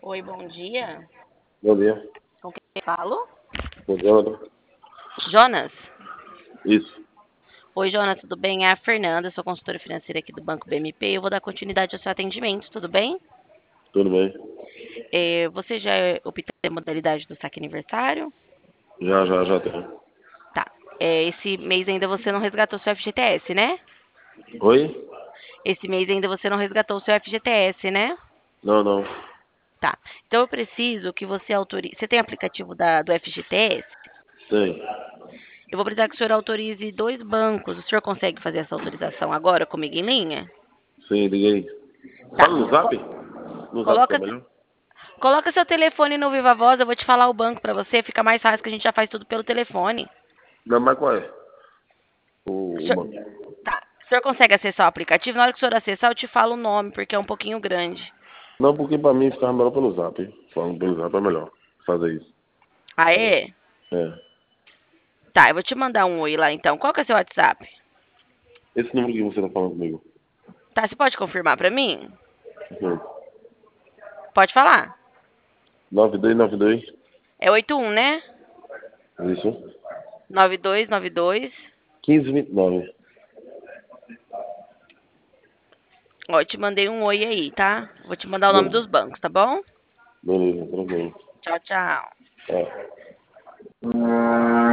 Oi, bom dia. Bom dia. Com quem eu falo? Bom dia. Jonas? Isso. Oi, Jonas, tudo bem? É a Fernanda, sou consultora financeira aqui do Banco BMP. Eu vou dar continuidade ao seu atendimento, tudo bem? Tudo bem? Você já optou a modalidade do saque aniversário? Já tenho. Tá. Esse mês ainda você não resgatou seu FGTS, né? Oi? Esse mês ainda você não resgatou seu FGTS, né? Não. Tá. Então eu preciso que você autorize. Você tem aplicativo do FGTS? Tem. Eu vou precisar que o senhor autorize 2 bancos. O senhor consegue fazer essa autorização agora comigo em linha? Sim, liga aí. Tá. Fala no zap? No zap tá Coloca, melhor? coloca seu telefone no Viva Voz, eu vou te falar o banco pra você, fica mais fácil que a gente já faz tudo pelo telefone. Não, mas qual é? O O senhor, banco. tá. O senhor consegue acessar o aplicativo? Na hora que o senhor acessar, eu te falo o nome, porque é um pouquinho grande. Não, porque pra mim ficava melhor pelo zap. Falando pelo zap é melhor. Fazer isso. Ah, é? É. Tá, eu vou te mandar um oi lá então. Qual que é seu WhatsApp? Esse número que você tá falando comigo. Tá, você pode confirmar pra mim? Sim. Pode falar. 9292. É 81, né? Isso. 9292. 1529. Ó, eu te mandei um oi aí, tá? Vou te mandar o nome dos Beleza, bancos, tá bom? beleza, tranquilo. Tchau, tchau. É.